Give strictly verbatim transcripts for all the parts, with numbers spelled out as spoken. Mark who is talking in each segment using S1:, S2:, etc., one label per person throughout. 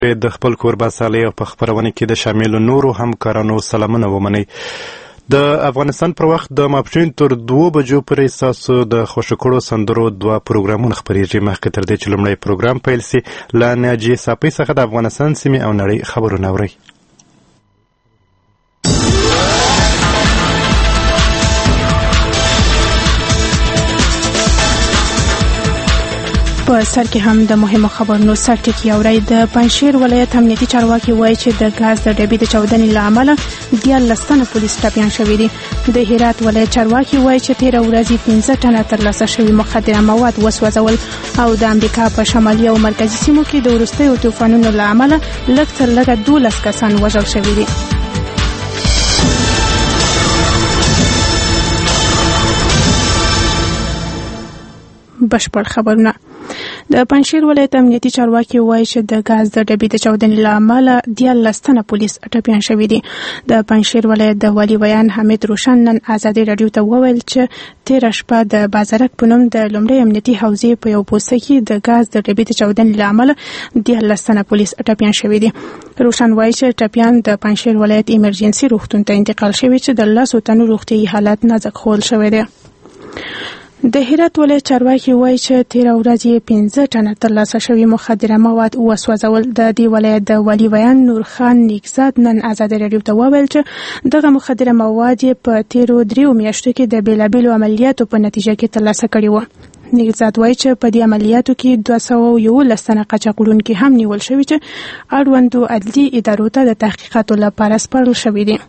S1: د خپل کوربه صالح په خپرونه کې د شاملو نورو همکارانو سلامونه ومنئ. د افغانستان پر وخت د ماپښین تر دوو بجو پورې ستاسو د خوښ کړو سندرو دوه پروګرامونه خپرېږي. مخکې تر دې چې لومړی پروګرام پیل سي، له ناجیې ساپۍ څخه د افغانستان سیمې او نړۍ خبرونه اورئ.
S2: په سر کې هم د مهمو خبرونو سرټکی اورئ. د پنجشیر ولایت امنیتي چارواکي وایي چې د غاز د ډبې د چاودنې له امله دیارلس تنه پولیس ټپیان شوي دي. د هرات ولایت چارواکي وایي چې تېره ورځ پنځه ټنه ترلاسه شوي مخدره مواد وسوځول او د امریکا په شمالي او مرکزي سیمو کې د وروستیو طوفانونو له امله لږ تر لږه دولس کسان وژل شوي دي. بشپړ خبرونه. د پنجشیر ولایت امنیتي چارواکي وایي چې د غاز د ډبې د چاودنې له امله دیارلس تنه پولیس ټپیان شوي دي. د پنجشیر ولایت د والي ویان حمید روشن نن ازادي راډیو ته وویل چې تېره شپه د بازارک په نوم د لومړۍ امنیتي حوزې په یو پوسته کې د غاز د ډبې د چاودنې له امله دیارلس تنه پولیس ټپیان شوي دي. روشن وایي چې ټپیان د پنجشیر ولایت ایمرجنسي روغتون ته انتقال شوي چې د لسو تنو روغتیایي حالت نازک ښوول شوی دی. د هرات ولایت چارواکي وایي چې تېره ورځ یې پنځه ټنه ترلاسه شوي مخدره مواد وسوځول. د دې ولایت د والي ویان نور خان نیکزاد نن ازادي راډیو ته وویل چې دغه مخدره مواد یې په تېرو دریو میاشتو کې د بېلابېلو عملیاتو په نتیجه کې ترلاسه کړي وو. نیکزاد وایي چې په دې عملیاتو کې دوه سوه یولس تنه قاچاق وړونکي هم نیول شوي چې اړوندو عدلي ادارو ته د تحقیقاتو لپاره سپارل شوي دي.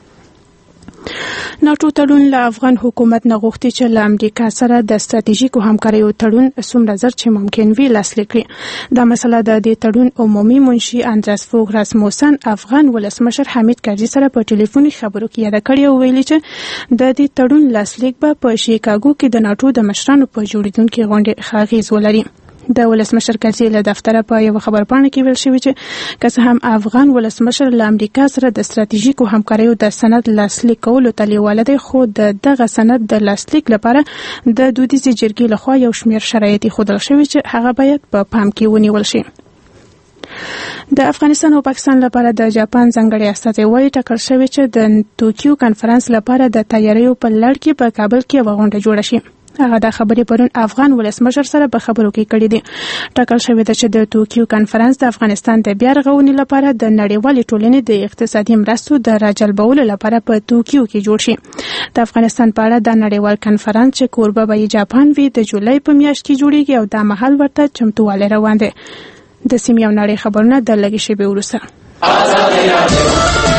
S2: ناټو تړون له افغان حکومت نه غوښتي چې له امریکا سره د ستراتیژیکو همکاریو تړون څومره ژر چې ممکن وي لاسلیک کړي. دا مسله د دې تړون عمومي منشي اندراس فوګ راسموسن افغان ولسمشر حمید کرزي سره په ټلیفوني خبرو کې یاده کړې او ویلي چې د دې تړون لاسلیک به په شیکاګو کې د ناټو د مشرانو په جوړیدونکي غونډې ښه اغېز ولري. د ولسمشر کرزي له دفتره په یو خبرپاڼه کې ویل شوی چې که څه هم افغان ولسمشر له امریکا سره د ستراتیژیکو همکاریو د سند لاسلیک کولو ته لیواله دی، خو د دغه سند د لاسلیک لپاره د دودیزې جرګې لخوا یو شمېر شرایط ایښودل شوي چې هغه باید په پام کې ونیول شي. د افغانستان او پاکستان لپاره د جاپان ځانګړی استازی وایي ټاکل شوی چې د توکیو کنفرانس لپاره د تیاریو په لړ کې په کابل کې یوه غونډه جوړه شي. هغه د خبرې پرون افغان ولسمشر سره په خبرو کې کړي دي. ټاکل شوی ده چې د توکیو کنفرانس د افغانستان د بیا رغونې لپاره د نړیوالې ټولنې د اقتصادي مرستو د راجلبولو لپاره په توکیو کې جوړ شي. د افغانستان په اړه د نړیوال کنفرانس چې کوربه به یې جاپان وي د جولای په میاشت کې جوړیږي او دا مهال ورته چمتووالی روان دی. د سیمې او نړۍ خبرونه د لږې شېبې وروسته.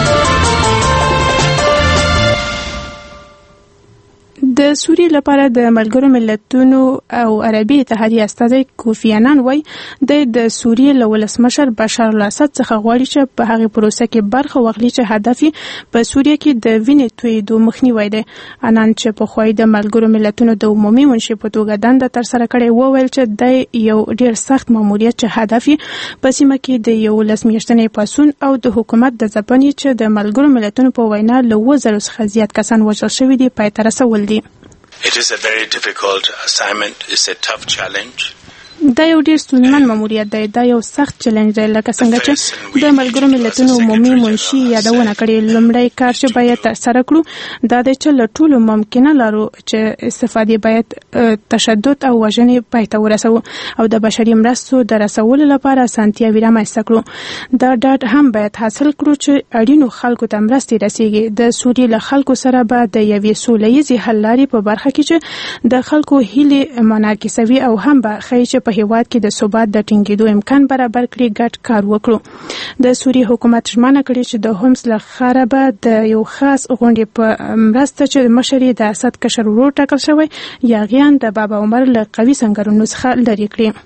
S2: د سوریې لپاره د ملګرو ملتونو او عربي اتحادیې استازی کوفی انان وایي د سوریې له ولسمشر بشار الاسد څخه غواړي چې په هغې پروسه کې برخه واخلي چې هدف یې په سوریه کې د وینې تویېدو مخنیوی دی. انان چې پخوا د ملګرو ملتونو د عمومي منشي په توګه دنده ترسره کړې وویل چې دی یو ډېر سخت ماموریت چې هدف یې په سیمه کې د یولس میاشتنۍ پاڅون او د حکومت د ځپنې چې د ملګرو ملتونو په وینا له اووه زرو څخه زیات کسان وژل شوي دي پای ته رسول دي.
S3: It is a very difficult assignment. It's a tough challenge.
S2: دا یو ډېر ستونزمن ماموریت دی. دا یو سخت چلنج دی لکه څنګه چې د ملګرو ملتونو عمومي منشي یادونه کړې. لومړی کار چې باید ترسره کړو دا دی چې له ټولو ممکنه لارو چې استفادې باید تشدد او وژنې پای ته ورسوو او د بشري مرستو د رسولو لپاره اسانتیاوې رامنځته کړو. دا ډاډ هم باید حاصل کړو چې اړینو خلکو ته مرستې رسیږي. د سوریې له خلکو سره به د یوې سوله ییزې حل لارې په برخه کې چې د خلکو هیلې منعکسوي او هم به ښیي چې په هیواد کې د ثبات د ټینګېدو امکان برابر کړي ګډ کار وکړو. د سوریې حکومت ژمنه کړې چې د هومس له ښاره به د یو خاص غونډې په مرسته چې مشر یې د اسد کشر ورور ټاکل شوی یاغیان د بابا عمر له قوي سنګرونو څخه لرې کړي.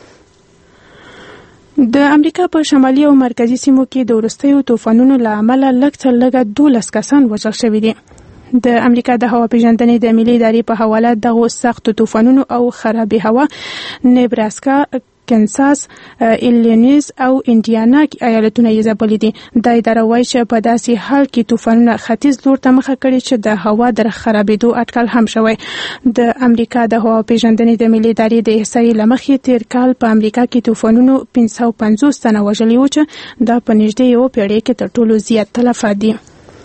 S2: د امریکا په شمالي او مرکزي سیمو کې د وروستیو طوفانونو له امله لږ تر لږه دولس کسان وژل شوي دي. د امریکا د هوا پیژندنې د ملي ادارې په حواله دغو سختو طوفانونو او خرابې هوا نیبراسکا، کنساس، ایلینویز او انډیانا ایالتونه یې ځپلي دي. دا اداره وایي چې په داسې حال کې طوفانونه ختیځ لور ته مخه کړې چې د هوا د خرابېدو اټکل هم شوی. د امریکا د هوا پیژندنې د ملي ادارې د احصایې له مخې تیر کال په امریکا کې طوفانونو پنځه سوه پنځوس تنه وژلي وو چې دا په نږدې یوه پیړۍ کې تر ټولو زیات تلفات دي.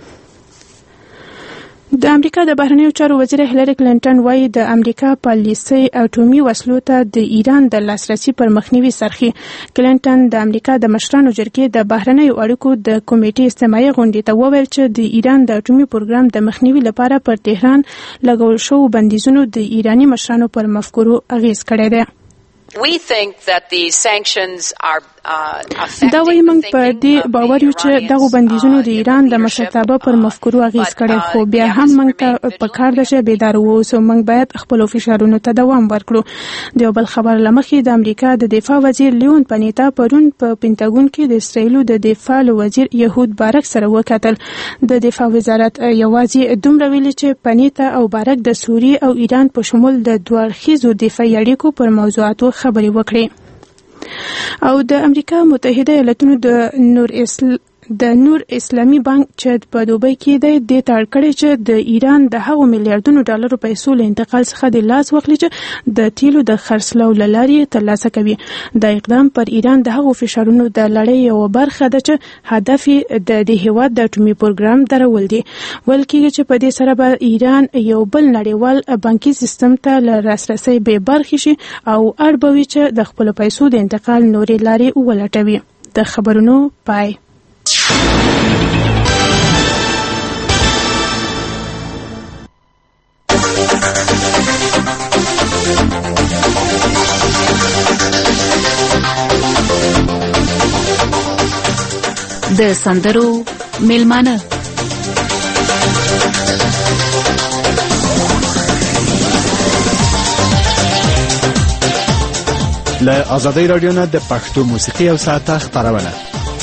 S2: د امریکا د بهرنیو چارو وزیر هیلری کلینټن وایي د امریکا پالیسي اټومي وسلو ته د ایران د لاسرسي پر مخنیوي سرخي. کلینټن د امریکا د مشرانو جرګې د بهرنیو اړیکو د کمیټې استماعي غونډې ته وویل چې د ایران د اټومي پروګرام د مخنیوي لپاره پر تهران لګول شوو بندیزونو د ایراني مشرانو پر مفکورو اغیز کړی دی.
S4: We think that the sanctions are
S2: دا وایي موږ په دې باور یو چې دغه بندیزونو د ایران د مشرتابه پر مفکورو اغیز کړی، خو بیا هم موږ ته پکار ده چې بیدار واوسو. موږ باید خپلو فشارونو ته دوام ورکړو. د یو بل خبر له مخې د امریکا د دفاع وزیر لیون پنیتا پرون په پینټاګون کې د اسرائیلو د دفاع وزیر یهود بارک سره وکتل. د دفاع وزارت یوازې دومره ویلي چې پنیتا او بارک د سوریې او ایران په شمول د دوه اړخیزو دفاعي اړیکو پر موضوعاتو خبرې وکړي. او د امریکا متحده ایالتونو د نور اسل د نور اسلامي بانک چې په دوبۍ کې دی د تړ کړی چې د ایران د هغو میلیارډونو ډالرو پیسو له انتقال څخه د لاس واخلي چې د تیلو د خرڅلاو له لارې ترلاسه کوي. دا اقدام پر ایران د هغو فشارونو د لړۍ یوه برخه ده چې هدف یې د دې هیواد د اټومي پروګرام درول دي. ویل کېږي چې په دې سره به ایران یو بل نړیوال بانکي سیستم ته له لاسرسي بې برخې شي او اړ به وي چې د خپلو پیسو د انتقال نورې لارې ولټوي. د خبرونو پای.
S5: د سندرو میلمانه
S6: له آزادۍ رادیو نه د پښتو موسیقي او ساعته خبرونه.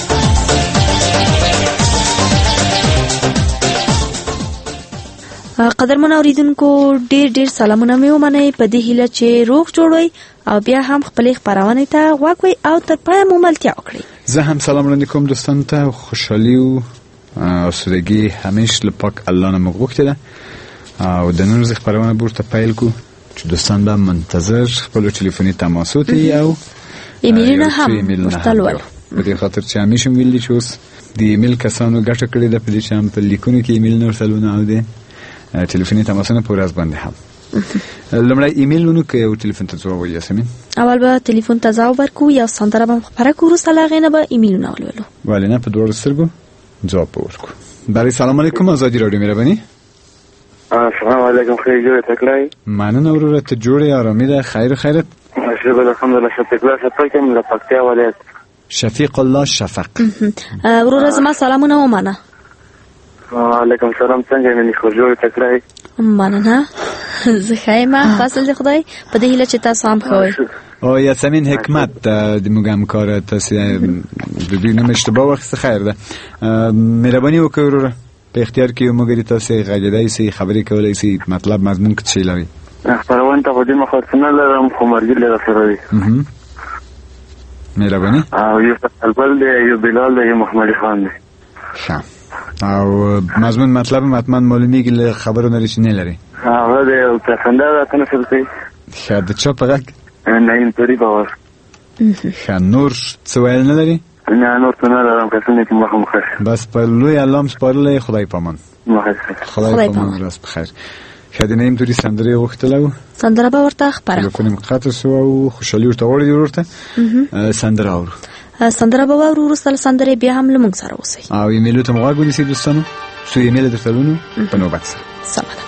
S7: قدرمن اوریدونکو ډیر ډیر سلامونه مې ومنئ په دې هیله چې روغ جوړوي او بیا هم خپلې خبرونه ته غوږ وي او تر پایه مو ملتیا وکړئ.
S6: زه هم سلام وړاندې کوم دوستانو ته. خوشحالي او آسودګي همیش له پاک الله نه مغوښته ده او د نن ورځې خبرونه ورته پیل کو چې دوستان به منتظر خپل ټلیفوني تماسات او
S7: ایمیلونه هم ورته ول.
S6: په دې خاطر چې همیشه ویلي چې اوس د ایمیل کسانو ګټه کړې ده په دې چې هم په لیکونو کې ایمیل نه ورسلونه او د ټلیفوني تماسونه په ورځ باندې هم لمړی ایمیلونو کې یو ټلیفون ته ځواب یاسمین.
S7: اول به ټلیفون ته ځواب ورکو یا سندره به خبره کو وروسته لا غینه به ایمیلونه ولولو.
S6: ولی نه په دوه سترګو جواب ورکو. بله سلام علیکم آزادی رادیو مهربانی.
S8: السلام علیکم خیر جوړ تکلای.
S6: مننه وروره ته جوړې آرامي ده خیر خیرت.
S8: شکر الحمدلله شفیق الله شفیق کوم د پکتیا ولایت.
S6: شفیق الله شفق.
S7: وروره زما سلامونه ومنه.
S8: وعلیکم السلام څنګه یې خو جوړ تکلای.
S7: مننه زه خیمه فاصل دی خدای په دې هیله چې تاسو هم خوئ.
S6: او یاسمین حکمت د موږ همکار تاسو د دې نوم اشتباه وخت خیر ده. مهرباني وکړئ وروره په اختیار کې موږ تاسو غږیدای سي خبرې کولای سي مطلب مضمون کې څه لري.
S8: خبرونه ته د مخاطبینو لرم خو مرګ له سره دي.
S6: مهرباني.
S8: او یو البل دی یو بلال دی محمد خان دی.
S6: ښه او مضمون مطلب متمن معلومیږي له خبرونو لري نه لري.
S8: هغه دی او څنګه راته نشل کوي.
S6: ښه د چا په غږ
S8: نه این پری باور.
S6: ښه نور څه ویل نه لري.
S8: نه نور څه نه لرم که څنګه کوم مخه مخه.
S6: بس په لوی الله سپارلې خدای پامان.
S8: مخه.
S6: خدای پامان راست بخیر. خدای نیم دوری سندره وختلو.
S7: سندره به ورته خبره.
S6: یو کنیم قطع سو او خوشالي ورته وړي ورته. سندره اورو.
S7: سندره به ورو وروسته سندره بیا هم لمونږ سره اوسئ.
S6: او ایمیل ته مغواګو نسی دوستانو. سو ایمیل درتلونو په نوبت سره.
S7: سلام.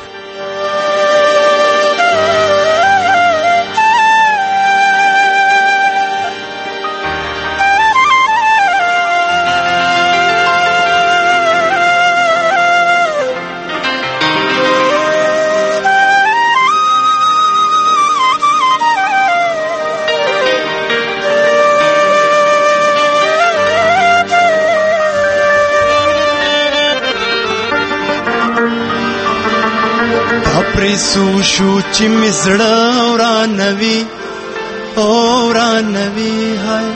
S9: سو شو چې مزړه ورانوي او ورانوي هاي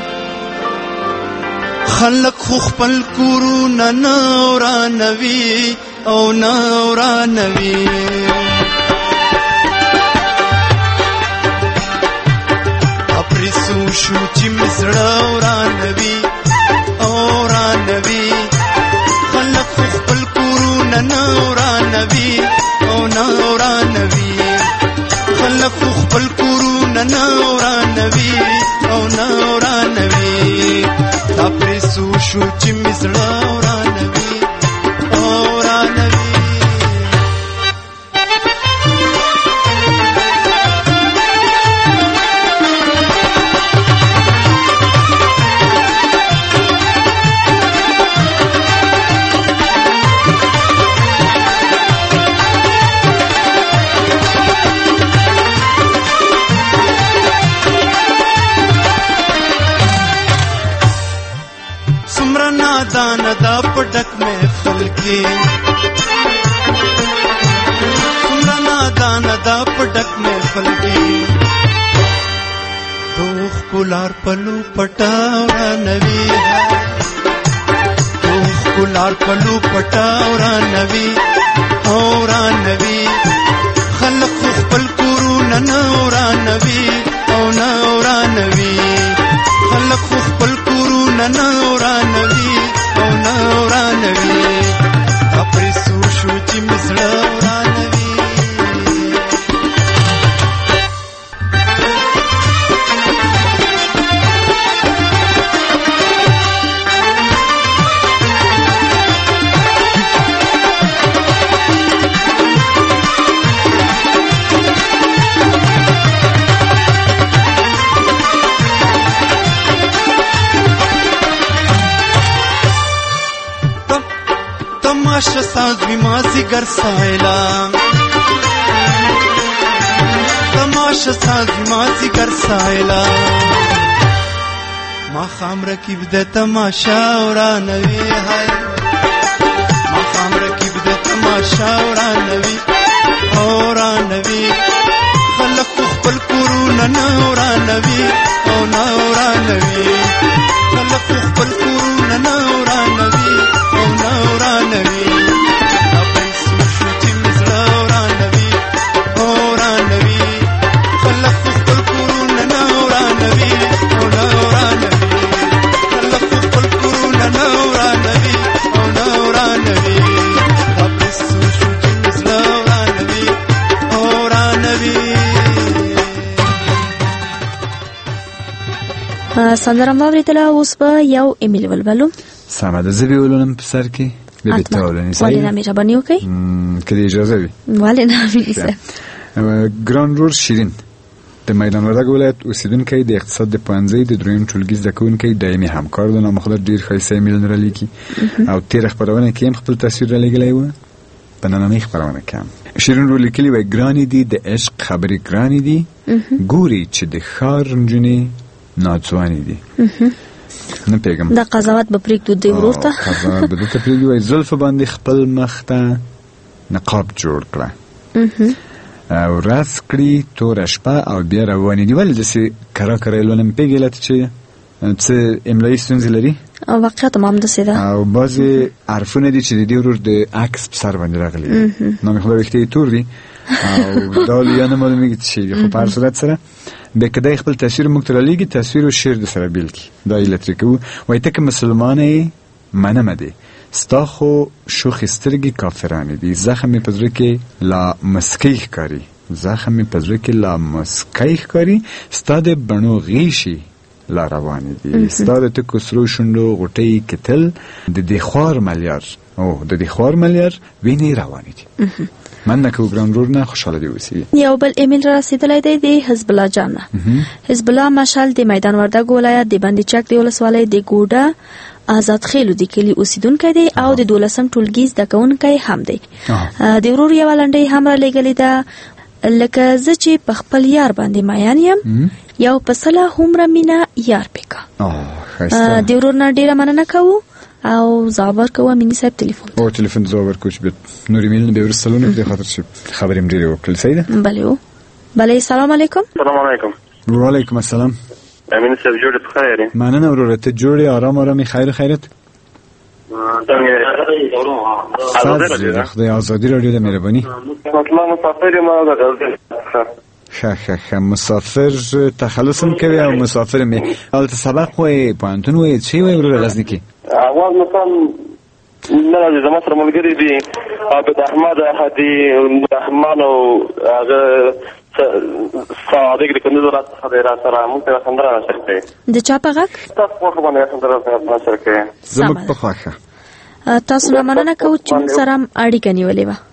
S9: خلق خو خپل کورونه نه ورانوي او نه ورانوي اپریسو شو چې مزړه ورانوي او ورانوي خلق خو خپل کورونه نه ورانوي او نه ورانوي خلق خو خپل کورونه نه ورانوي او نه ورانوي اپریسو شو چې مزړه ورانوي او ورانوي دانا دا پډک محفل کې سمرنا دانا دا پډک محفل کې دوخ کولار پلو پټاورا نوي دوخ کولار پلو پټاورا نوي اورا نوي خلق خپل کورونه نورا نوي او نورا نوي خلق خپل کورونه نورا نوي او نورا نوي اپریسو شو چې مزړه ورانوي تماشا ساز بھی مازی گر سائلا تماشا ساز بھی مازی گر سائلا ما خام رکیب دے تماشا ورانوی ہائے ما خام رکیب دے تماشا ورانوی ورانوی خلق خپل کورونه نه ورانوي او نه ورانوي خلق خپل کورونه نه ورانوي او نه ورانوي اپریسو شو چې مزړه ورانوي ورانوي خلق خپل کورونه نه ورانوي او نه ورانوي خلق خپل کورونه نه ورانوي او نه ورانوي اپریسو شو چې مزړه ورانوي ورانوي
S7: سندره مو اوریدله. اوس به یو ایمیل ولولو.
S6: سمه ده، زه به ولولم په سر کې بیا به ته ولولې.
S7: ولې نه مهرباني وکړئ
S6: که دې اجازه وي.
S7: ولې نه امیني صاحب.
S6: ګران ورور شیرین د میدان وردګ ولایت اوسیدونکی، د اقتصاد د پوهنځي د دریم ټولګي زده کوونکی، دایمي همکار د نامخلد ډېر ښایسته ایمیل رالیکي او تېره خپرونه کې هم خپل تصویر رالیږلی و. په نننۍ خپرونه کې هم شیرین رو لیکلي وای ګرانې دي د عشق خبرې ګرانې دي، ګوري چې د ښار نجونې ناځوانې دي. نه پیغام
S7: دا قضاوت به پرېږدو دی ورور ته
S6: قضاوت به دلته پرېږدو. وای زلفو باندې خپل مخ ته نقاب جوړ کړه او راس کړي توره شپه او بیا روانې دي. ولې داسې کرا کرا یې لولم پېږې لته چې څه املایي ستونزې لري
S7: او واقعیت هم همداسې ده
S6: او بعضې حرفونه دي چې د دې ورور د عکس په سر باندې راغلي دي. نامې خدای ویښته یې تور دي او دا یا نه معلومېږي څه شي دي، خو په هر صورت سره بیا که دی خپل تصویر موږ ته رالیږي، تصویر و شعر د سره بیل کړي. دا یې لترې کوو. وایي ته که مسلمانه یې منمه دی، ستا خو شوخې سترګې کافرانې دي، زخم مې په زړه کې لا مسکی ښکاري، زخم مې په زړه کې لا مسکی ښکاري، ستا د بڼو غیشي لا روانې دي، ستا د تکو سرو شونډو غوټۍ کتل د دې خوار ملیار او د دې خوار ملیار وینې روانې دي. مننه کوو ګران ورور نه، خوشحاله دې اوسئ.
S7: یو بل ایمیل را رسېدلی دی د حزب الله جان نه. حزب الله مشال د میدان وردګ ولایت د بندي چک د ولسوالۍ د ګوډه آزاد خیلو د کلي اوسیدونکی دی او د دولسم ټولګي زده کوونکی هم دی. د ورور یوه لنډۍ هم را لېږلې ده، لکه زه چې په خپل یار باندې مین یم، یو په سله هومره مینه یار پېکه. د ورور نه ډېره مننه کوو او ځواب ورکوو. امیني صاحب ټلیفون
S6: او ټلیفون ځواب ورکوو چې بیا نور ایمیل نه بیا وروسته لونه په دې خاطر چې خبرې هم ډېرې وکړل. صحیح ده؟
S7: بلې و بلې. سلام علیکم.
S8: سلام علیکم.
S6: وعلیکم السلام.
S8: امین صاحب جوړ په خیر.
S6: مننه وروره، ته جوړې آرام آرامي خیر خیرت. څنګه خدای آزادي راډیو د مهرباني
S8: مطلب مسافر ما د غزل
S6: ښه ښه ښه مسافر تخلص هم کوي او مسافر مې البته سبق وایي پوهنتون وایي چې وایي وروره غزني کې
S8: اواز مثلا نه راځي زما سره ملګري دي عابد احمد هادي رحمان او هغه صادق د کندوز رات خدای را سره موږ ته سندره نشر کوي
S7: د چا په غږ
S8: تاسو په باندې سندره نشر کوي
S6: زموږ په خواخه
S7: تاسو نه مننه کوم چې موږ سره اړیکه نیولې و.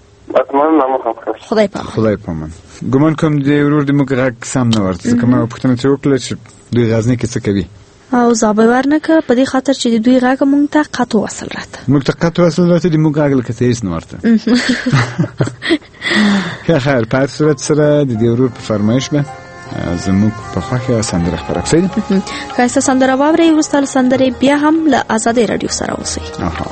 S7: خدای پامان
S6: خدای پامان ګمان کوم د ورور د موږ غږ سم نه ورته ځکه ما پوښتنه ترې وکړه چې دوی غزني کې څه کوي
S7: او زابه ورنکه په دې خاطر چې دوی غږ مونږ ته قطو وصل راته
S6: موږ ته قطو وصل راته د موږ غږ لکه هیڅ نه ورته خیر خیر په هر صورت سره د دې ورور په فرمایش به زموږ په خواخه سندره خبره کوي
S7: خاصه سندره واوري وروسته سندره بیا هم له آزادې رادیو سره اوسئ.
S6: اها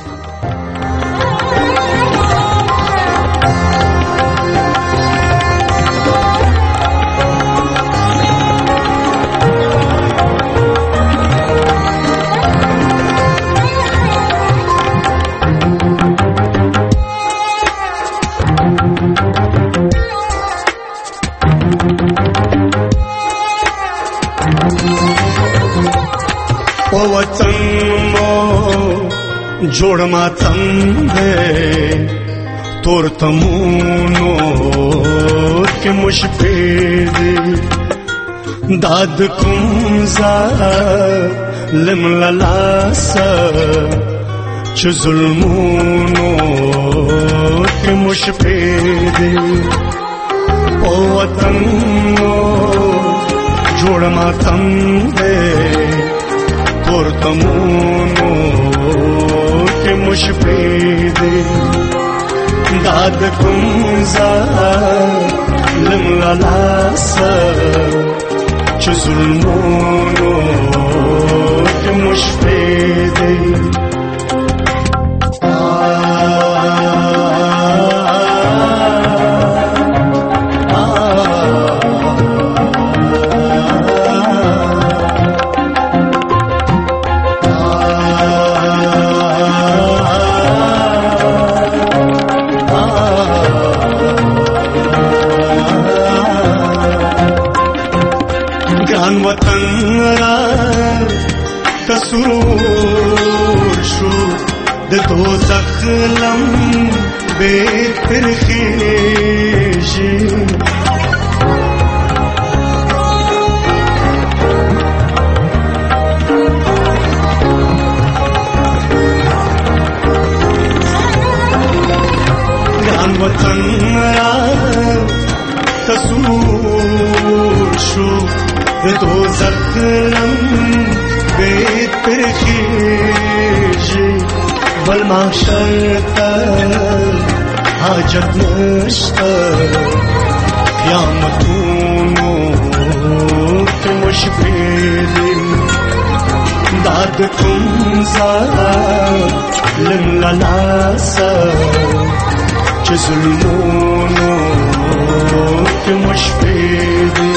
S9: जोड़ मातम है तोर तमूनो के मुशफेद दाद कुंजा लिम ललासा च जुल्मूनो के मुशफेद ओ वतन जोड़ मातम है तोर तमूनो के मुशफेद दाद कुंजा लिम ललासा च जुल्मोनो के मुशफेद कसूर शो د دوزخ لم به پرخیشی گان وطن را کسور شو د دوزخ لم بیت پرخیشی بل محشر تا حاجت نشتا قیامتونو که مشبیلی داد کنزا لم للاسا چه ظلمونو که مشبیلی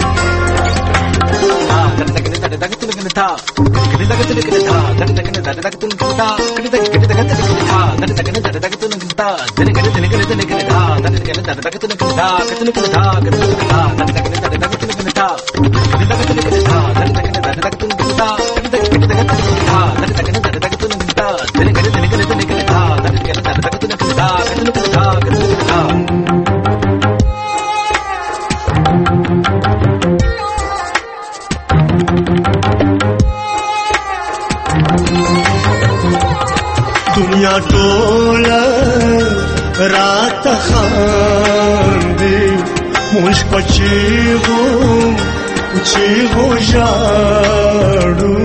S9: दुनिया टोला रात खांदे मुझ पचे हो चे हो जाड़ू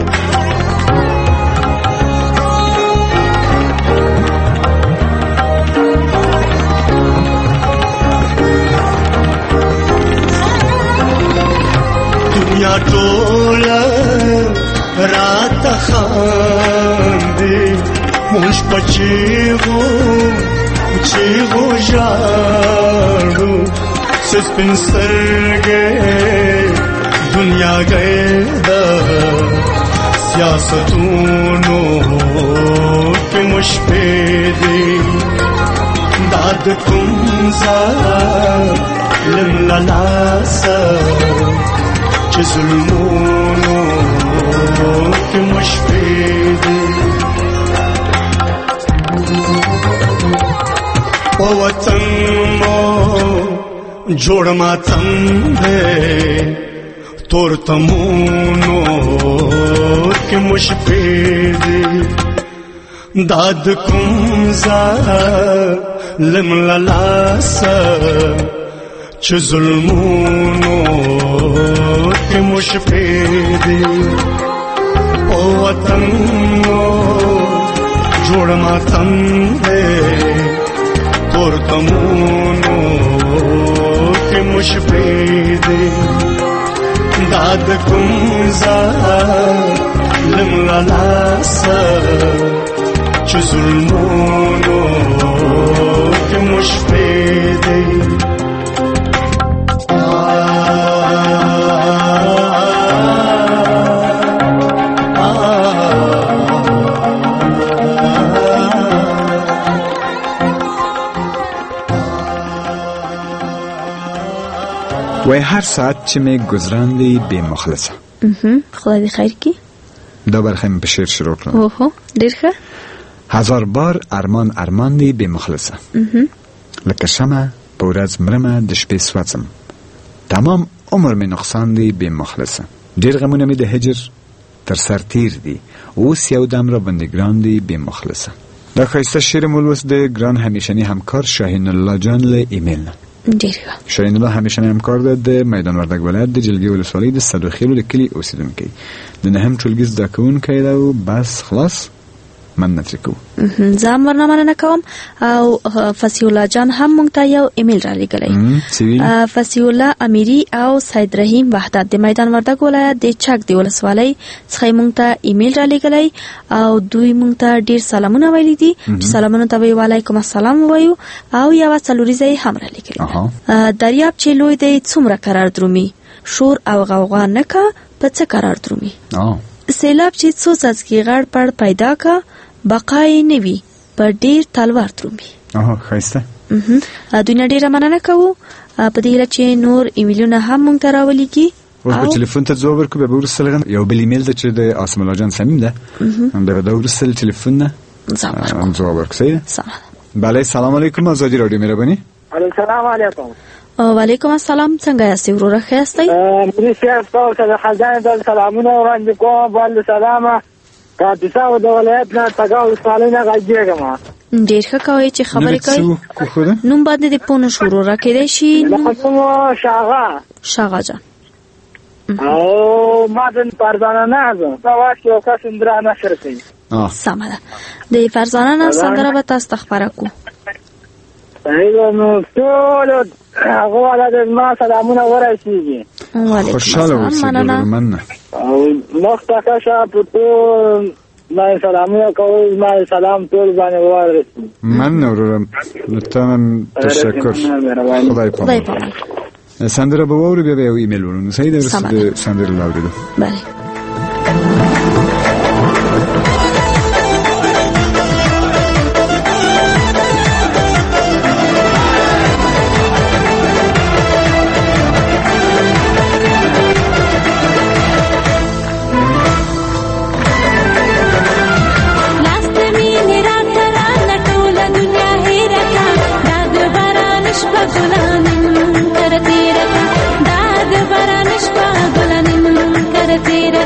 S9: दुनिया टोला रात खांदे मुझ पचे हो चे हो जाड़ू सिस्पिन सरगे دنیا گئے سیاستونو کې مشپېدې داد کوم ظالم له لاسه چې ظلمونو کې مشپېدې په وطن مو جوړ ماتم دې تور تمونو کې مشپېدې داد کوم ظالم له لاسه چې ظلمونو کې مشپېدې په وطن مو جوړ ماتم دې تور تمونو کې مشپېدې داد کوم ظالم له لاسه چې ظلمونو کې مشپېدې
S6: وای هر ساعت چې می گذراندی بے مخلصه
S7: خدا دې خیر کی
S6: دا برخه می په شعر شروع کړم
S7: اوهو ډیر ښه
S6: هزار بار ارمان ارمان دی بے مخلصه لکه شمع په ورځ مرمه د شپې سوځم تمام عمر می نقصان دی بے مخلصه ډیر غمونه می د هجر تر سر تیر دی اوس یو دم را باندې ګران دی بے مخلصه دا ښایسته شعر مولوس د ګران همیشنی همکار شاهین الله جان له ایمیل نه
S7: ډیر ښه
S6: شاهین الله همیشنی همکار ده د میدان وردګ ولایت د جلګي ولسوالۍ د صدوخیلو د کلي اوسیدونکی د نهم ټولګي زده کوونکی ده او بس خلاص من نترې کوو
S7: زه هم ورنه مننه کوم او فصیح الله جان هم موږ ته یو ایمیل را لیږلی فصیح الله امیري او سید رحیم وحدت د میدان وردګ ولایت د چک د ولسوالۍ څخه موږ ته ایمیل را لیږلی او دوی موږ ته ډیر سلامونه ویلي دي چې سلامونه ته وی وعلیکم السلام وایو او یوه څلوریزه یې هم را لیږلې دریاب چې لوی دی څومره قرار درومي شور او غوغا نه کا په څه قرار درومي سیلاب چې څو څاڅکي غړ پړ پیدا کا بقای نوی پر ډیر تلوار درومي
S6: اوه ښایسته
S7: دوی نه ډیره مننه کوو په دې هیله چې نور ایمیلونه هم موږ ته راولیږي
S6: اوس به ټلیفون ته ځواب ورکړو بیا به وروسته لږ یو بل ایمیل ده چې د عاصم الله جان صمیم ده بیا به دا وروسته له ټلیفون نه ځواب ورکړو صحیح ده بله سلام علیکم ازادي راډیو مهرباني
S10: السلام علیکم
S7: وعلیکم السلام څنګه یاستئ وروره ښه یاستئ
S10: ملي صاحب تاسو د خزانه د سلامونه وړاندې کوم بل سلامه کاپیسا او د ولایت نه تګاو سالینه غږیږم
S7: ډیر ښه کوي چې خبرې کوي نوم باندې د پونه شروع را کېدای شي
S10: نو شاغا
S7: شاغا جان
S10: او مادن پردانه نه زه واش یو کس اندرا نشر کوي
S7: سمه ده د فرزانه نه سندره به تاسو ته خبره کو
S10: ایله نو ټول هغه ولادت ما سلامونه ورسیږي
S6: خوشاله اوسئ مننه
S10: او مخته کاشه په ټول ما سلامونه کوي ما سلام ټول باندې ورسیږي
S6: مننه ورور لطفا تشکر خدای پاک سندره به ووري بیا یو ایمیل ورونو صحیح ده سندره لاوریدو
S7: بله
S11: तेरा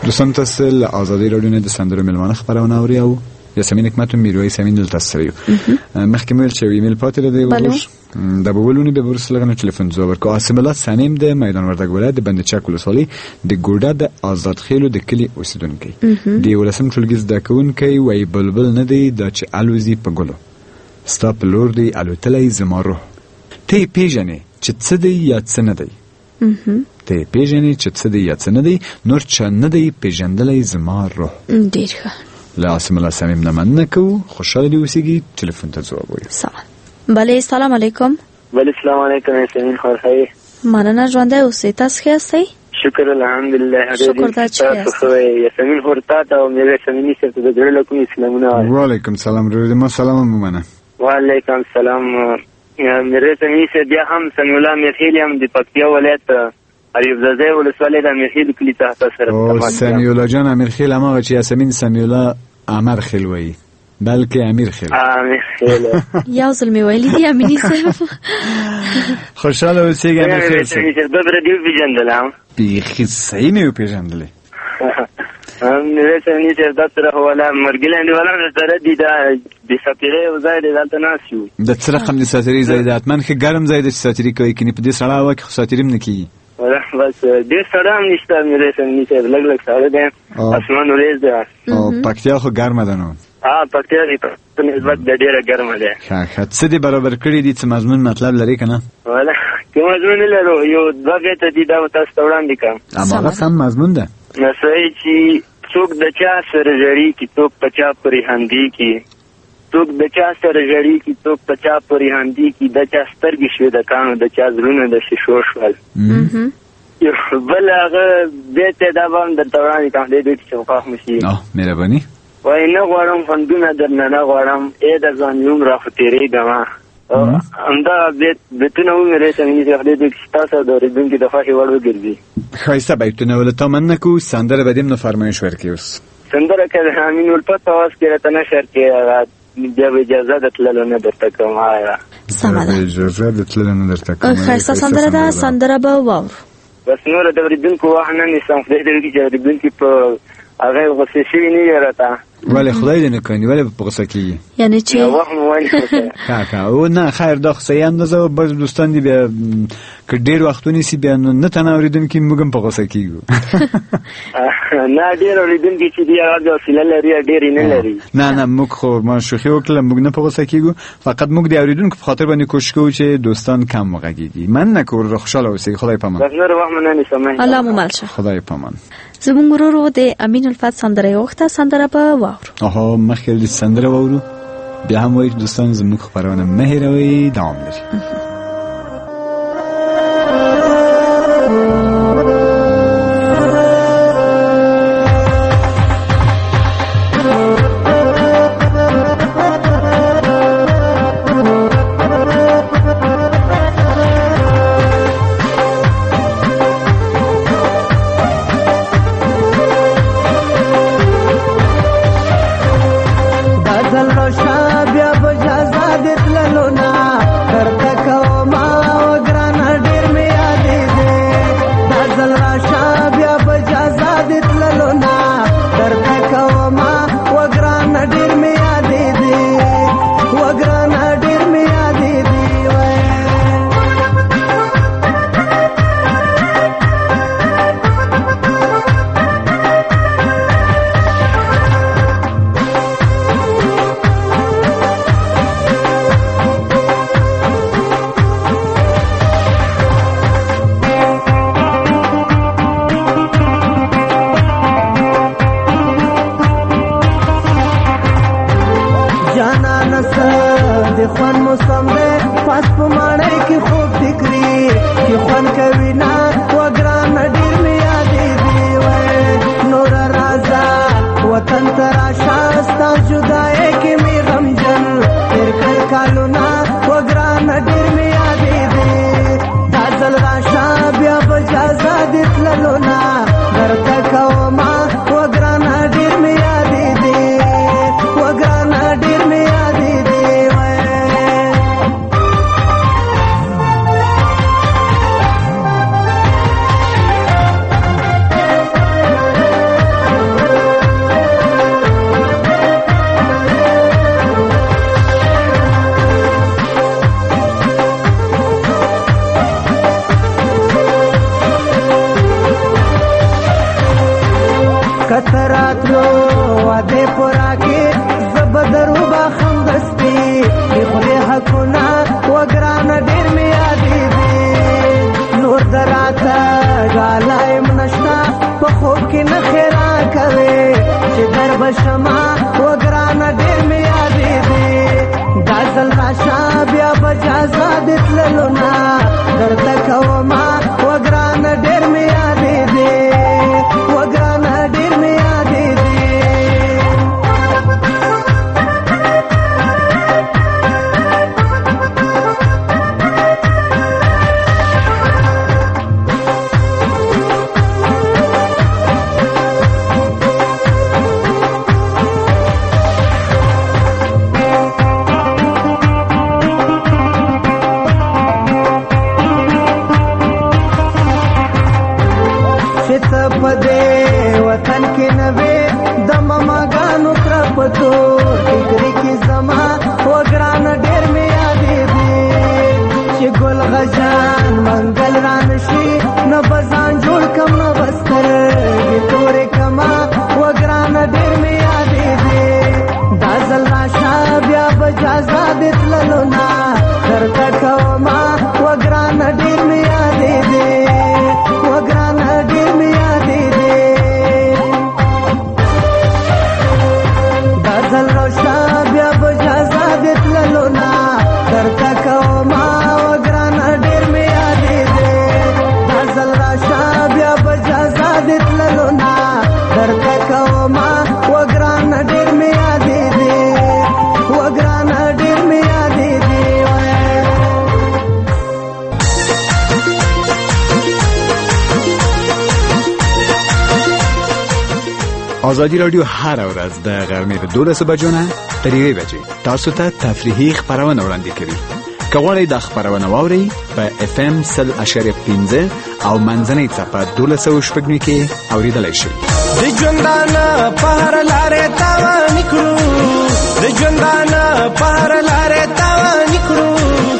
S6: دوستان تاسو له آزادي رادیو نه د سندرو ملمانه خبرونه اوري او یاسمین حکمت و میرویس امین دلته سره مخکې مې چې ایمیل پاتې دی ورش د بولونی به ورس لغنه ټلیفون زو ورکو اسملا سنیم د میدان وردګ ولایت د بند چک ولسوالۍ د ګوډه د آزاد خیلو د کلی اوسیدونکو دی ولسم ټولګیز د کونکي وای بلبل نه دی د چې الوزی په ګلو ستاپ لور دی الوتلای زمارو ته پیژنې چې څه دی یا څه نه دی ته پیژنې چې څه دی یا څه نه دی نور چا نه دی پیژندلای زمارو
S7: ډیر ښه
S6: لازم الله سمیم نمنه کو خوشحال دی اوسیږي ټلیفون ته ځواب وایي
S7: سلام بله السلام علیکم
S10: بله السلام علیکم یاسمین خورخی
S7: مننه ژوندی اوسئ تاسو ښه یاستئ
S10: شکر الحمدلله
S7: شکر دا چې
S10: تاسو یاسمین خورتا ته او مې یاسمین سره د زړه له کومې سلامونه
S6: وعلیکم سلام ورته ما سلام ومنه
S10: وعلیکم سلام مې یاسمین سره بیا هم سنولا میرخیل هم د پکتیا ولایت ایوب زاده ولسوالۍ د میرخیل کلی ته سره
S6: او سمیولا جان امیرخیل هغه چې یاسمین سمیولا امر خیل وایي بلکې امیر خیل
S10: امیر خیل
S7: یو ځل مې ویلي دی امینی صاحب
S6: خوشاله اوسېږئ امیر خیل
S10: صاحب د بردیو پیژندلم
S6: بیخي صحیح مې وپېژندلې
S10: مې یاسمین صاحب دا سره ولا مرګلند ولا سره دي دا د ساتیرې وزای د دلته ناس یو
S6: د څه رقم د ساتیرې ځای د اتمن کې ګرم ځای د ساتیرې کوي کني په دې سړه هوا کې ساتیرې نه کیږي
S10: بس ډیر سړه هم نشته مې یاسمین صاحب لګ لګ سړه دی اسمان ورېز دی
S6: او پکتیا خو ګرمه ده نو
S10: ها پکتیا په نسبت د ډیره ګرمه ده
S6: ښه ښه څه دې برابر کړي دي څه مضمون مطلب لري که نه
S10: ولا کوم مضمون لرو یو دوه بیته دي دا تاسو ته وړاندې کوم
S6: هماغه سم مضمون ده
S10: نو صحیح چې څوک د چا سره ژړي کې څوک په چا پورې خندي کې څوک د چا سره ژړي کې څوک په چا پورې خندي کې د چا سترګې شوې د کاڼو د چا زړونه د شیشو شول یو بل هغه بیته دا به هم درته وړاندې کوم دی دوی چې چوکاخ مشي
S6: مهرباني
S10: وای نه غواړم خوندونه درنه نه غواړم ای د ځان یوم را خو تېرېږمه همدا بیتونه ومې یاسمین صاحب دی دوی چې تاسو د اورېدونکي د خوښې وړ وګرځي
S6: ښایسته بیتونه ولې تا مننه کوو سندره به دې هم نه فرمایش ورکړي اوس
S10: سندره که د امین الفت په اواز کې راته نشر کې بیا به اجازه د تللو نه درته کوم
S7: سمه ده
S6: اجازه د تللو نه درته کوم
S7: ښایسته سندره ده سندره به واورو
S10: بس نور د اورېدونکو وخت نه نیسم خدای دې وکړي چې اورېدونکي په هغه غوسې شوي نه وي راته
S6: ولې خدای دې نه کوي ولې په غوسه کېږي
S7: یعنې چې
S10: وخت مو ولې
S6: ښه ښه او نه خیر دا خو صحیح اندازه بعض دوستان دي بیا که ډېر وخت ونیسي بیا نو نه تنه اورېدونکي موږ هم په غوسه کېږو
S10: نه ډېر اورېدونکي چې دي هغه بیا حوصله لري ډېرې نه لري
S6: نه نه موږ خو ما شوخي وکړله موږ نه په غوسه کېږو فقط موږ د اورېدونکو په خاطر باندې کوشش کوو چې دوستان کم وغږېږي مننه کوو خوشحاله اوسئ خدای په امان
S10: بس نور وخت مو نه نیسم
S7: الله مو مل شه
S6: خدای په امان
S7: زموږ ورورو د امین الفت سندره وخته سندره به واورو
S6: آها مخکې د سندره واورو بیا هم وایي دوستان زموږ خپرونه مه هېروئ دوام لري
S11: بشما وګران ډېر مې یادې دي غزل راشه بیا بجازا دتللو نا درته کوما وګران ډېر مې یادې دي وګران ډېر مې یادې دي وطن کې نوې د ماما غانو ترپتو ټیکري کې زما وګران ډېر مې یادې دي چې ګل غجان منګل ران شي نه بزان جوړ کم نه بستر تورې کما وګران ډېر مې یادې دي دا ځل راشه بیا بجازا دتللو نا درته کوما وګران ډېر مې یادې دي وګران ډېر مې یادې دي ځل روشا بیا بجازا دتللو نا درته کوما وګران ډېر مې یادې دي دا ځل روشا بیا بجازا دتللو نا درته کوما وګران ډېر مې یادې دي وګران ډېر مې یادې دي
S6: آزادی رادیو هر ورځ د غرمې د دولس بجو نه تر یوې بجې تاسو ته تفریحي خپرونه وړاندې کوي. که غواړئ دا خپرونه واورئ په اف ام سل اشاریه پنځه او منځنۍ څپه دولس سوه شپږ نوي کې اورېدلی شئ.
S12: د ژوندانه په هر لارې تاواني کړو د ژوندانه په هر لارې تاواني کړو.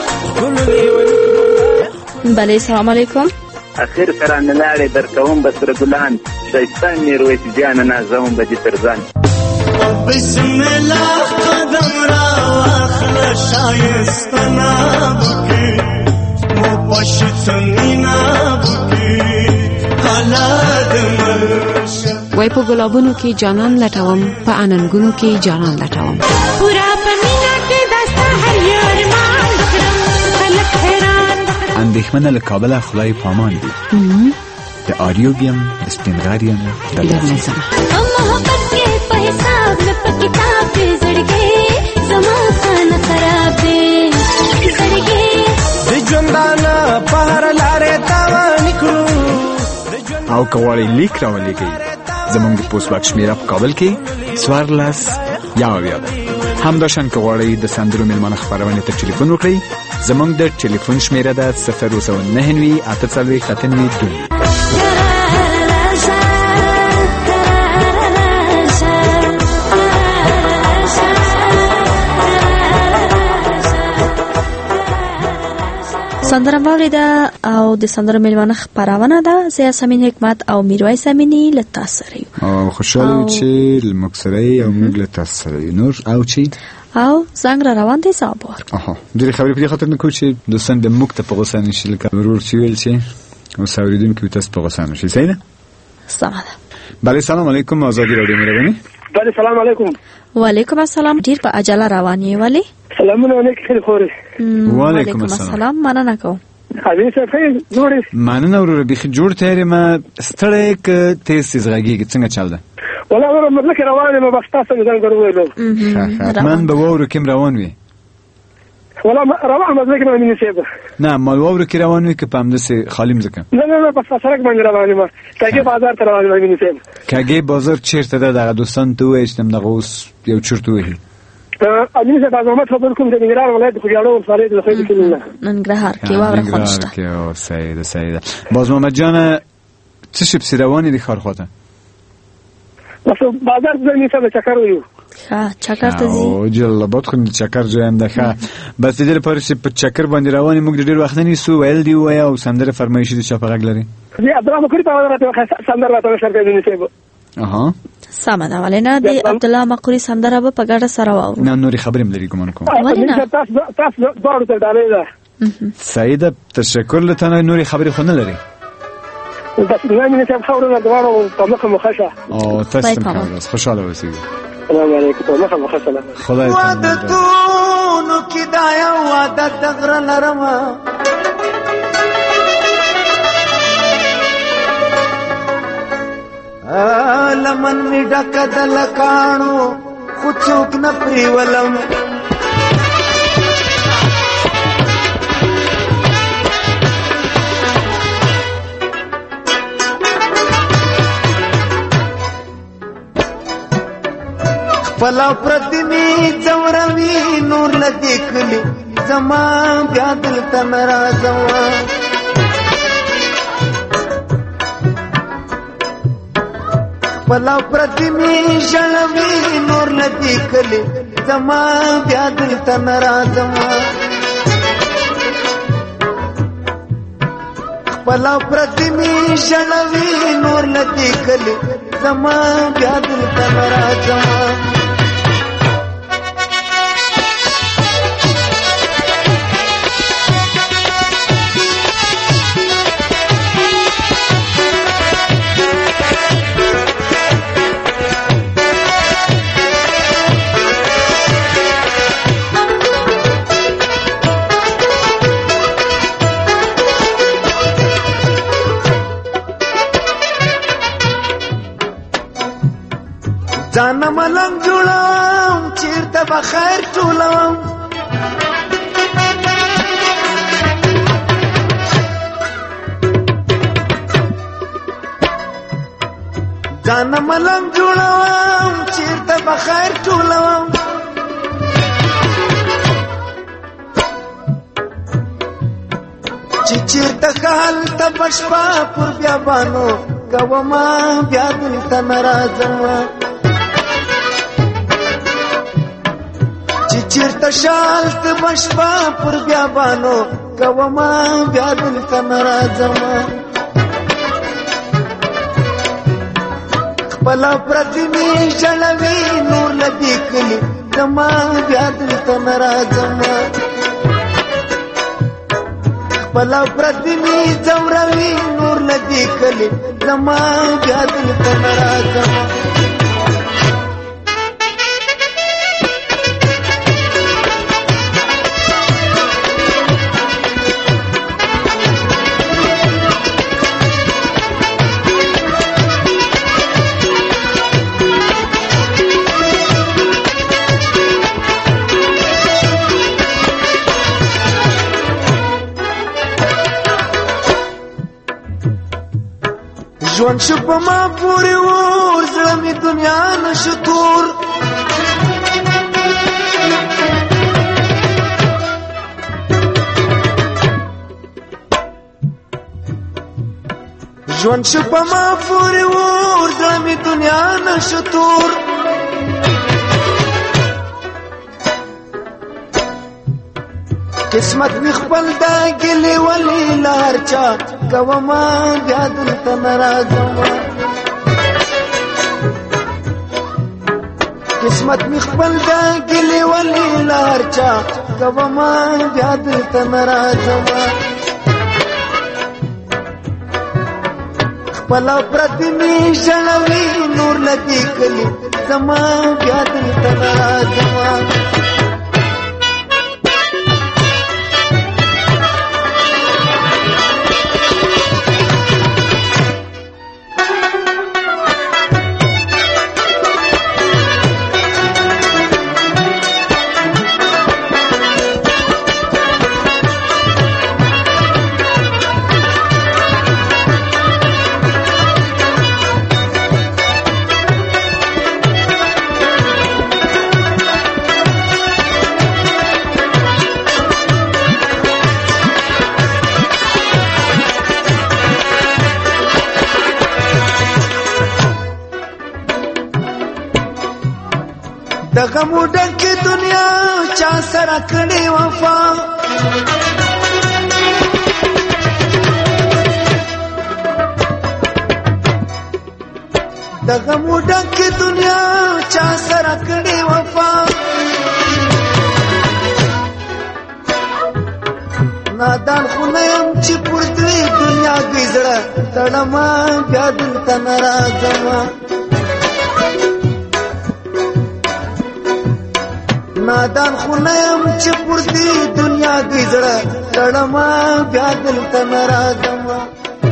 S7: بله سلام علیکم.
S10: اخر سره نلاړې در کوم بسر ګلان شیطان میرویس جان نازم بجې ترزان
S9: بسم الله قدم را واخله شایستنا بکی مو پشتنینا بکی حالات مرشه
S13: وای په ګلابونو کې جانان لټوم په اننګونو کې جانان لټوم
S14: پورا پمینا کې دستا هر یار مان بکرم خلک حیران
S6: اندېښمنه له کابله خدای پامان دي د آریوګیم د سپینغاریم د
S14: لازم محبت کې په حساب نه په کتاب کې زړګي زما خانه خراب دي زړګي
S12: د ژوندانه په هر لارې تاواني کړو.
S6: او که غواړئ لیک راولېږئ زموږ د پوسټ باکس شمېره په کابل کې څوارلس یو اویا ده. همداشان که غواړئ د سندرو میلمانه خپرونې ته ټلیفون وکړئ زموږ د ټلیفون شمېره ده صفر اوه سوه نهه نوي اته څلوېښت اته نوي دوه.
S7: سندره واوریده او د سندرو میلمانه خپرونه ده. زه یاسمین حکمت او میرویس امینی له تاسو سره یو
S6: او خوشحاله یو چې له موږ سره یې او موږ له تاسو سره یو. نور او چې
S7: او زنګ را روان دی ځواب ورکړه.
S6: اها ډېرې خبرې په دې خاطر نه کوو چې دوستان د موږ ته په غوسه نه شي لکه ورور چې ویل چې اوس اورېدونکي تاسو په غوسه نه شي. صحیح ده؟
S7: سمه ده.
S6: بله سلام علیکم آزادي راډیو مهرباني.
S8: بله سلام علیکم.
S7: وعلیکم السلام. ډېر په عجله روان یې ولې؟
S8: سلامونه علیکم خیر خورې.
S6: وعلیکم السلام.
S7: مننه کوم.
S8: حبیب صاحب خیر جوړې.
S6: مننه وروره بیخي جوړ ته یې ما ستړی که تیز تیز غږېږي څنګه چل ده؟
S8: والله وروره مطلب کې روان یم بس تاسو څنګه څنګه وویلو
S6: حتما به واورو کې روان وي.
S8: والله روان مطلب کې مې نشي
S6: نه مال واورو کې روان وي که په همداسې خالي مځکه؟
S8: نه نه نه په سړک باندې روان یم کاږي بازار ته روان یم نشي.
S6: کاږي بازار چیرته ده دغه دوستان ته وایي چې دغه اوس یو چرته وایي
S8: امین صاحب محمد خبر کوم د ننګرهار ولایت خوږیاړو ولسوالۍ د خیل کې نه
S7: ننګرهار کې واوره خونشته
S6: کې او سید سید باز محمد جان څه شپ سیروانی دي خار خواته
S8: بس بازار ځنی څه چکر ویو
S7: ها چکر ته زی
S6: او جل باد خو چکر جوړم ده ښه بس دې لپاره چې په چکر باندې رواني موږ ډېر وخت نه نیسو ویل دی وای او سندره فرمایشي د چا په غږ لري
S8: زی عبدالله مکری په راته سندره راته شرکت دی نشي
S6: اها
S7: سمه ده ولنه دی عبدالله مقری سندره په پګړه سره واو
S6: نه نوري خبرې ملري کوم کوم
S7: ولنه
S8: تاسو تاسو داړو ته ډالې ده
S6: سعید تشکر لته نوري خبرې خو نه لري
S15: تاسو د نن صاحب خبرونه دواړو په مخه مخه شه
S6: او تاسو هم خوشاله اوسئ.
S15: السلام علیکم. په مخه مخه سلام.
S6: خدای
S9: عادتونو کې دا یو عادت د غره لرمه لمن می ډکه د لکاڼو خو څوک نه پریولم خپل پردي می ځوروي نور لدې کلی زما بیا دلته نه راځوه پلا پردی می ژړوي نور ندی کلی زما بیا دلته نه راځم پلا پردی می ژړوي نور ندی کلی زما بیا دلته نه راځم ځان ملنګ جوړم چیرته به خیر ټولم ځان ملنګ جوړم چیرته به خیر ټولم چې چیرته هلته بشپا پر بیابانو کومه بیا دلته نه راځم چیرته شالت بشپا پر بیابانو کوما بیا دلته نه راځم خپل پردي می ژړوي نور لدې کلی زما بیا دلته نه راځم خپل پردي می ځوروي نور لدې کلی زما بیا دلته نه راځم ژوند شو په ما پورې ور زړه مې دنیا نشو تور ژوند شو په ما پورې ور زړه مې دنیا نشو تور قسمت می خپل دا ګلې ولې لار چا کوما بیا دلته نه راځم قسمت می خپل دا ګلې ولې لار چا کوما بیا دلته نه راځم خپل پردي می ژړوي نور لدې کلی زما بیا دلته نه راځم دغه موډن کې دنیا چا سره کړي وفا دغه موډن کې دنیا چا سره کړي وفا نادان خو نه یم چې پر دوی دنیا کې زړه تړمه بیا دلته نه راځمه نادان خو نه یم چې پر دوی دنیا کې زړه تړمه بیا دلته نه راځمه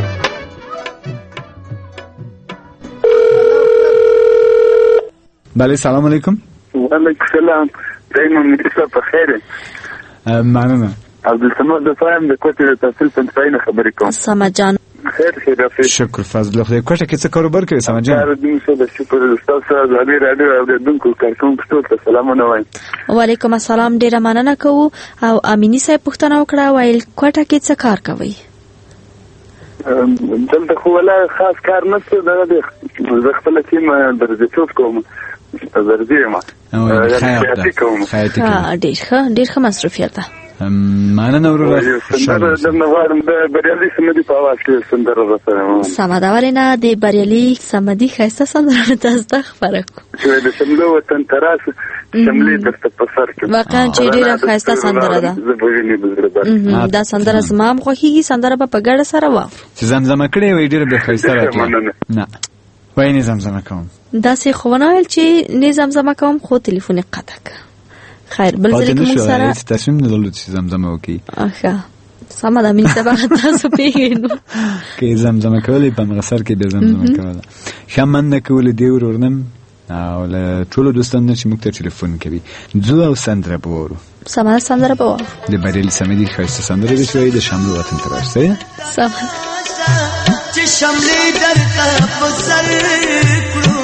S6: بله سلام علیکم.
S16: وعلیکم السلام. دایما مدرسه په خیر.
S6: مننه.
S16: عبدالصمد د فاهم د کوټې د تحصیل پنځه نه خبرې کوم.
S7: سما جان.
S16: خیر خیر افریقا.
S6: شکر فضل خدای کوټه کې څه کاروبار کوي سما جان؟
S16: کار دې څه د شکر استاد صاحب علي راډیو او د دونکو کارکون ټول ته سلامونه وایم.
S7: وعلیکم السلام ډیره مننه کوو او امینی صاحب پوښتنه وکړه ویل کوټه کې څه کار کوي؟
S16: دلته خو ولا خاص کار نشته دا د خپل ټیم درځوب کوم درځي ما خیاطي کوم
S6: خیاطي کوم
S7: ډیر ښه ډیر ښه مصروفیت ده
S6: مننه وروره
S16: سندره د نوارم د بریالي سمدي په واس کې سندره راځم
S7: سما دا ولنه د بریالي سمدي خاصه سندره تاسو خبره کو
S16: چې د شملو وطن تراس شملې درته په سر کې
S7: واقعا چې ډیره خاصه سندره ده دا سندره زمام خوږی سندره په ګډه سره و
S6: چې زمزمه کړې وې ډیره به خاصه راځي نه وای نه زمزمه کوم
S7: دا سه خوونایل چې نه زمزمه کوم خو ټلیفون قطع ک خیر بل ځل کوم سره
S6: تصمیم نه درلود چې زمزمه وکي
S7: اخا سم دا مين سبا تاسو پیګنو
S6: کې زمزمه کولې په مغسر کې به زمزمه کوله شمن نه کولې دی ورورنم او له ټولو دوستانو چې موږ ته ټلیفون کوي زو او سندره بوورو
S7: سم سندره بوورو
S6: د بریالي سمدي خاصه سندره دي شوې د شاملو وطن ترسته
S7: سم
S9: چې شملې درته په سر کړو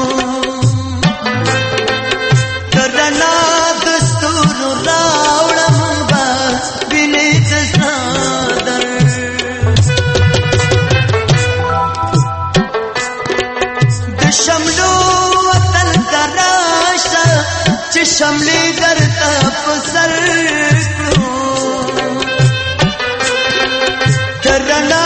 S9: ترنا دستور راوړم با وینې څادر د شملو وطن تراشه چې شملې درته په سر کړو ترنا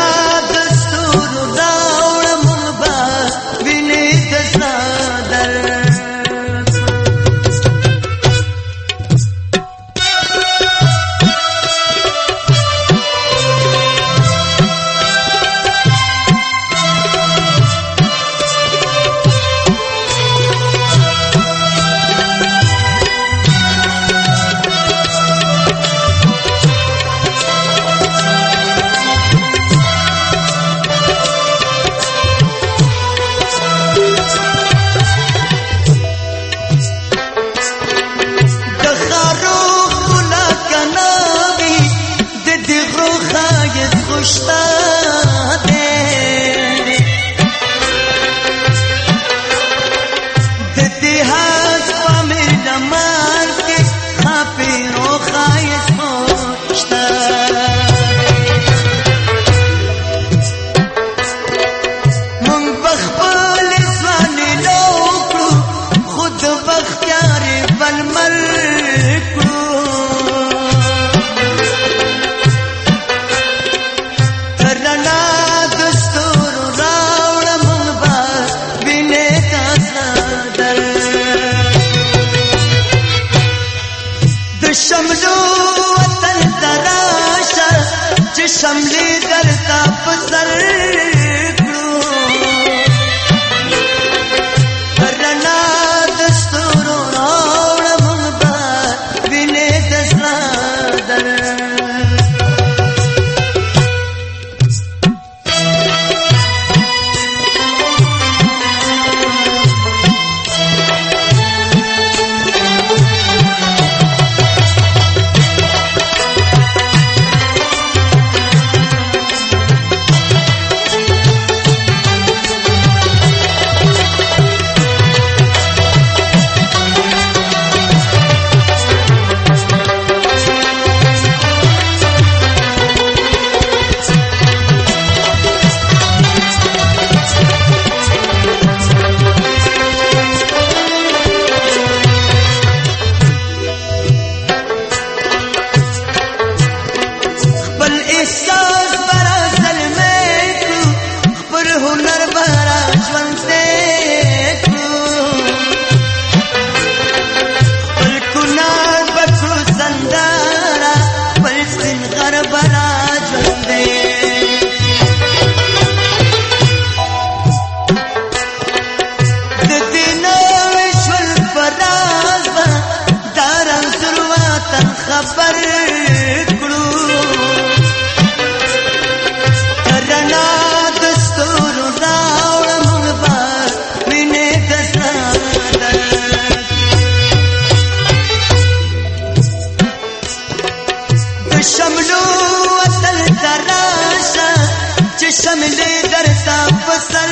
S9: شملې درته په سر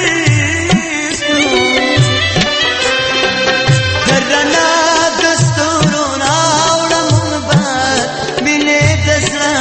S9: درنا دستورو راوړم به مینې د زړه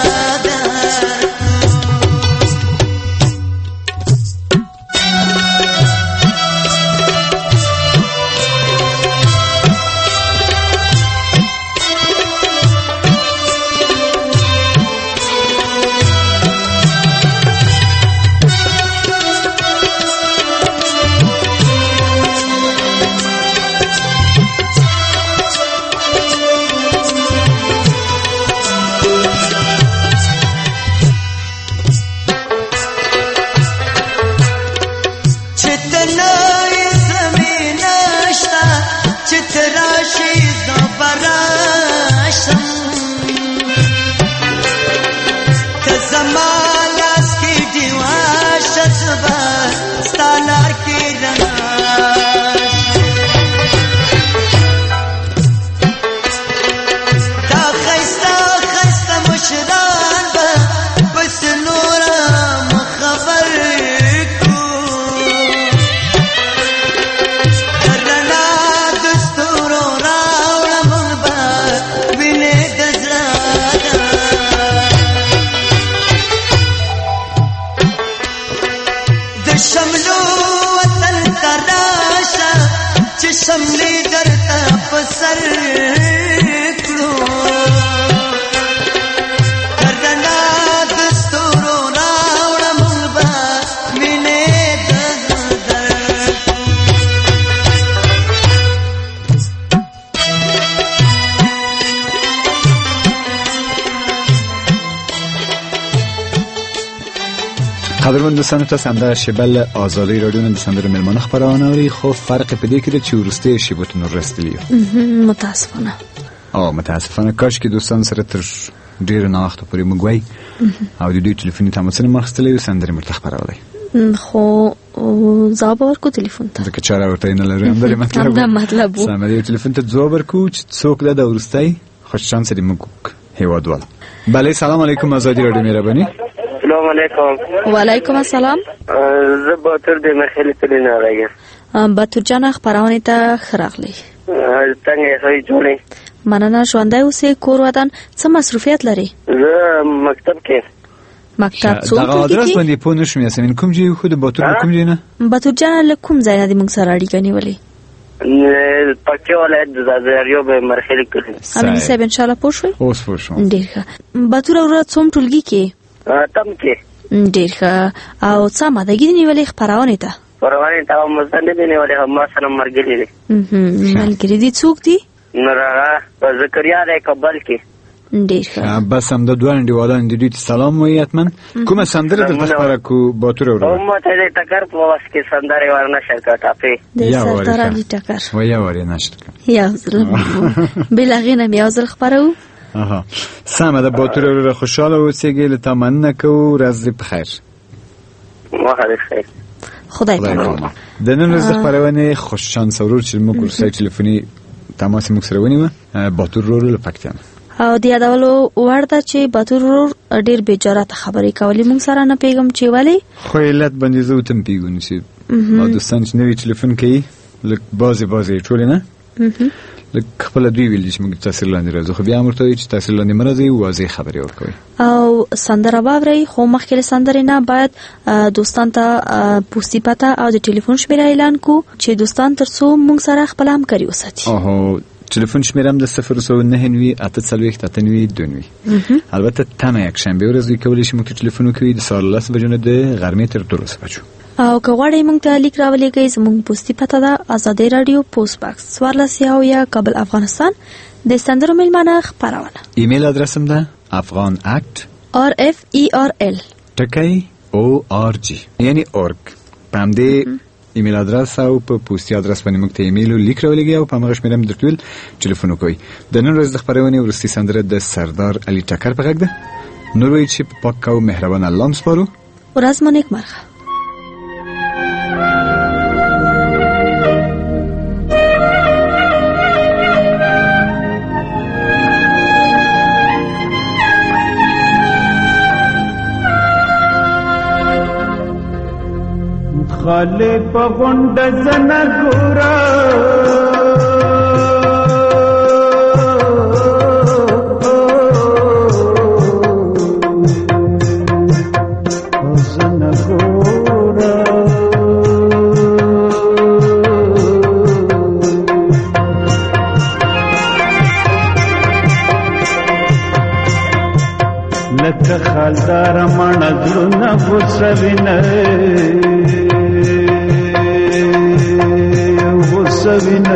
S6: قدرمن دوستان، تاسو هم د شبل آزادی رادیو نن د سندرو ملمانه خبرونه اوري. خو فرق په دې کې دی چې ورسته شیبتون رسټلی
S7: متاسفانه
S6: او متاسفانه کاش کې دوستان سره تر ډیر نه وخت پورې موږ وای او د دې ټلیفوني تماسونه مخستلې سندرې مرته خبرولای
S7: خو ځواب ورکو ټلیفون ته
S6: ځکه چاره ورته نه لرم د مطلب
S7: دا مطلب وو
S6: سم دی ټلیفون ته ځواب ورکو چې څوک ده د ورستای خوش شانس دې موږ هیوادوال. بله سلام علیکم آزادی رادیو مهرباني.
S10: السلام علیکم.
S7: وعلیکم السلام.
S10: زه باتور د مخېل تلینه راګم.
S7: باتور جان خبرونه ته خراغلی.
S10: څنګه یې جوړې؟
S7: مننه. ژوندۍ اوسې، کور ودان څه مصروفیت لري؟
S10: زه مکتب کې.
S7: مکتب څو
S6: دا ادرس باندې پونه شوم یاسمین کوم جې خو د باتور کوم جې نه؟
S7: باتور جان له کوم ځای نه د موږ سره اړیکه نیولې؟
S10: پکې ولایت د زاریو به مرحله کې.
S7: امین صاحب ان شاء الله پوه شوي؟
S6: اوس پوه شوم.
S7: ډیر ښه. باتور اورات څوم ټولګي کې؟
S10: تم کې.
S7: ډیر ښه. او څه مادهګي نیولې خبرونه ته؟
S10: خبرونه ته مزنه دي نیولې هم سره مرګلې دي.
S7: ملګری دي څوک دي؟
S10: نورغه زکریا د کابل کې.
S7: ډیر ښه.
S6: بس هم د دوه انډیوالان د دې سلام وایي اتمن. کومه سندره د خبره کو باتور اورو؟
S10: مو ته د ټکر په واس کې سندره ورنه شرکت اپې.
S7: د سردار علي ټکر.
S6: ویا ورې نشته.
S7: یا ظلم. بلغینه میازل خبرو.
S6: آها. سم ده باتور اورو خوشاله اوسېږي لته مننه کو ورځ دې بخیر.
S10: وخت خیر.
S7: خدای پاک.
S6: د نن ورځ خبرونه خوش شانس اورو چې موږ ورسره ټلیفوني تماس موږ سره ونیو باتور اورو لپکتان. او
S7: د یادولو ورته چې باتور ورور ډیر بیچاره خبرې کولې موږ سره نه پیغام چې ولی
S6: خو علت باندې زه تم پیګون شي ما دوستان چې نوې ټلیفون کوي لکه بازي بازي ټول نه لکه خپل دوی ویل چې موږ تاثیر لاندې راځو خو بیا مرته چې تاثیر لاندې مرزي واضح خبرې ورکوي
S7: او سندره باوري خو مخکې سندره نه باید دوستان ته پوښتنه پته او د ټلیفون شمیره اعلان کو چې دوستان ترڅو موږ سره خپل همکاري وساتي.
S6: اوه ټلیفون شمیرم د صفر سو نه نوي اته څلوېښت اته نوي دوه نوي. البته تمه یک شنبه ورځ کولی شي موږ ټلیفون وکړو د سهار لس بجو نه د غرمې تر دولس بجو.
S7: او که غواړئ موږ ته لیک راولېږئ زموږ پوسټي پته ده آزادۍ راډیو پوسټ باکس څوارلس یاویا کابل افغانستان د سندرو میلمانه خپرونه.
S6: ایمیل ادرسم ده افغان اکټ
S7: آر اف ای آر ال
S6: ټکی او آر جی یعنی اورګ. پام دې ایمیل ادرس او په پوسټي ادرس باندې موږ ته ایمیل لیک راولېږئ او په هغه شمیره مې درته ویل ټلیفون وکړئ. د نن ورځ د خبرونې وروستۍ سندره د سردار علي ټکر په غږ ده. نور وایي چې په پاک او مهربان الله مسپارو.
S7: ورځ مو نیکمرغه.
S11: خالی په غونډه زنه ګوره زنه ګوره لکه خالدار ماڼه زړونه غوڅوینه غوڅوینه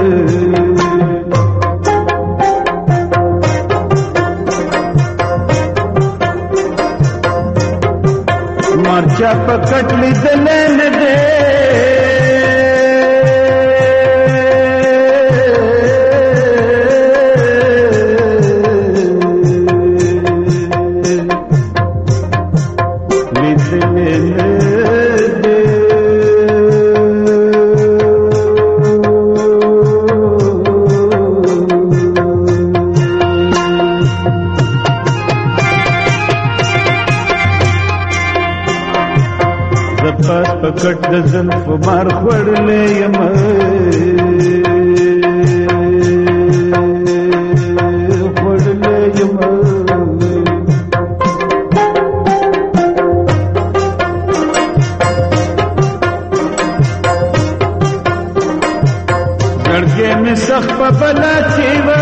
S11: مارچا په کټ لیدلی نه دی پکټ د زلفو مار خوړلې یم خوړلې یم زړګې مې سخت په بلا چې وه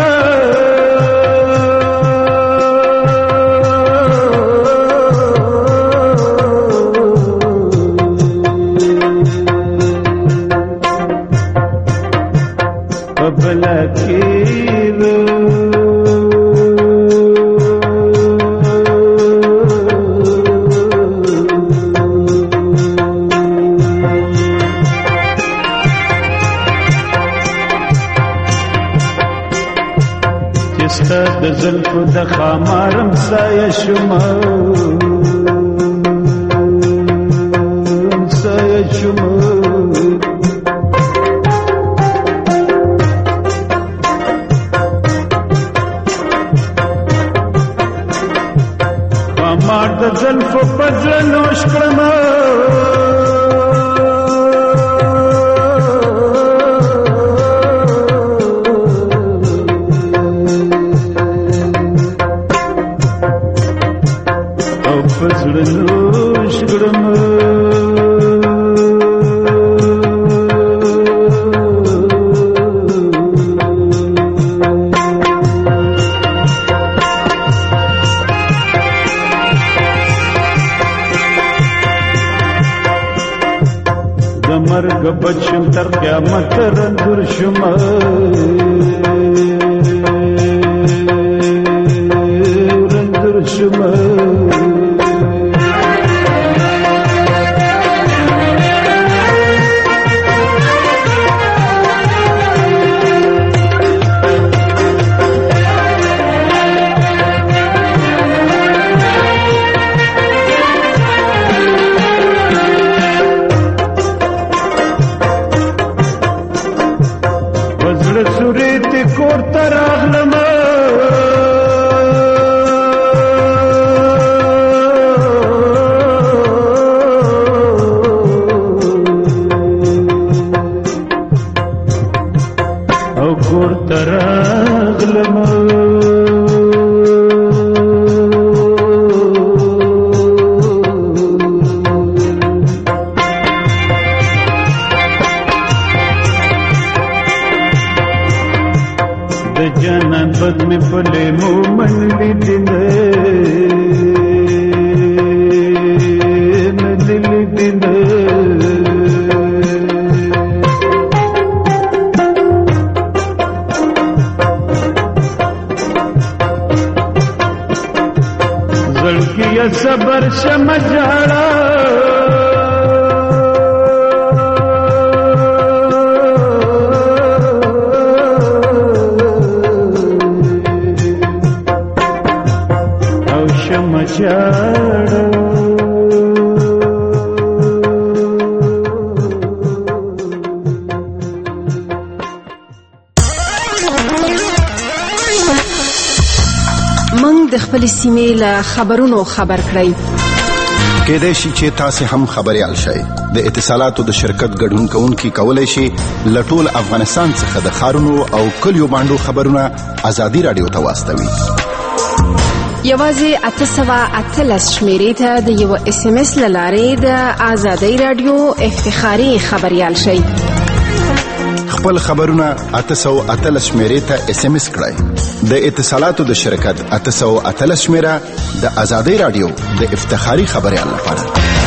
S11: د زلفو د خامارم سایه شومه سایه شومه خامار د زلفو په زړه نوش کړمه مرګ بچم تر قیامت رنځور شم رنځور شم صبر شم جاړه او شم جاړه
S13: د خپل سیمې له خبرونو خبر کړئ.
S17: کېدای شي چې تاسو هم خبريال شئ. د اتصالاتو د شرکت ګډون کوونکي کولای شي لټول افغانستان څخه د خارونو او کلیو باندې خبرونه ازادي رادیو ته واستوي.
S13: یوازې اته سوه اتلس شمیرې ته د یو اس ام اس لاره د ازادي رادیو افتخاري خبريال شئ.
S17: خپل خبرونه اته سوه اتلس شمیرې ته اس ام اس کړئ. د اتصالاتو د شرکت اته سوه اتلس شمیره د ازادي رادیو د افتخاري خبريال لپاره.